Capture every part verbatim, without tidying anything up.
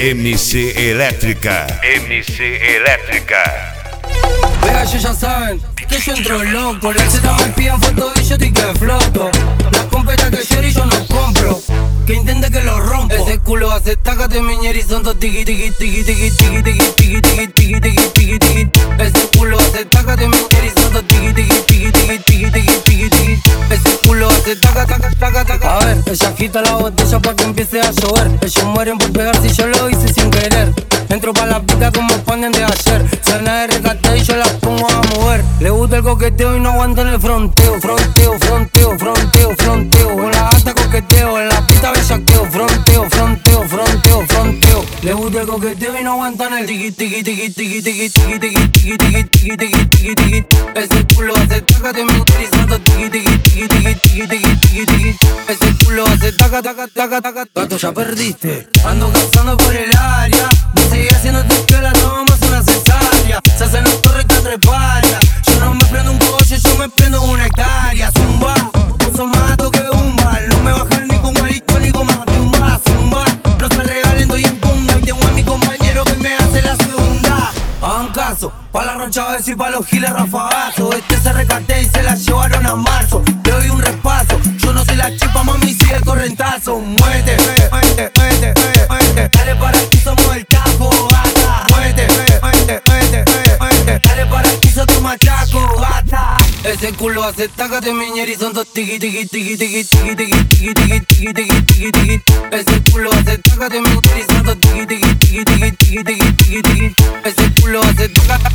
M C Elétrica. M C Elétrica. Vea, ellos ya saben que yo entro loco. Las Z me piden fotos y yo estoy que floto. La competa que ayer y yo no compro. Que intente que lo rompo. Ese culo hace tácate miñeri son dos tiki tiki tiki tiki tiki tiki tiki tiki tiki tiki tiki tiki. Ese culo hace tácate miñeri son dos tiki tiki tiki tiki tiki tiki tiki tiki. Ese culo hace taca taca taca taca. A ver, ella agita la botella pa' que empiece a llover. Ellos mueren por pegar si yo lo hice sin querer. Entro pa' la pica como ponen de ayer. Cena de recate y yo la pongo a mover. Le gusta el coqueteo y no aguantan el fronteo. Fronteo, fronteo, fronteo, fronteo. Con la gata coqueteo, en la pista bellaqueo. Fronteo, fronteo, fronteo, fronteo. Le gusta el coqueteo y no aguantan el tiki tiki tiki tiki tiki tiki tiki tiki tiki tiki tiki tiki tiki. Ese culo hace tácate mentalizando tiki tiki tiki tiki tiki tiki tiki tiki. Ese culo hace taca taca taca taca. Gato ya perdiste, ando cazando por el área. Vos seguís haciendo tu piola, no vamos a una cesárea. Se hacen los torres que treparia. Yo no me prendo un coche, yo me prendo una hectárea. Zumba, vos sos más alto que un bar. No me bajan ni con maricón ni con más tumba. Zumba, no se regalen, doy en punta. Y tengo a mi compañero que me hace la segunda. Hagan caso, pa' la roncha y pa' los giles rafagazo. Este se recate y se la llevaron a marzo. Le doy un repaso, yo no soy la chipa, mami, sigue el correntazo. Muévete, muévete, muévete, muévete. Dale para aquí, somos el tajo, gata. Muévete, muévete, muévete, muévete. Dale para aquí, soy tu machaco, gata. Ese culo hace tácate miñeri son dos tiki tiki tiki tiki tiki tiki tiki tiki tiki tiki tiki tiki. Ese culo hace tácate miñeri son dos tiki tiki tiki tiki tiki tiki tiki tiki. Ese culo hace tácate.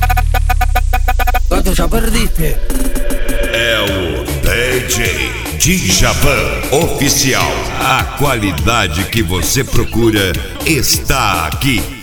Gato já perdiste. É o D J Djavan Oficial. A qualidade que você procura está aqui.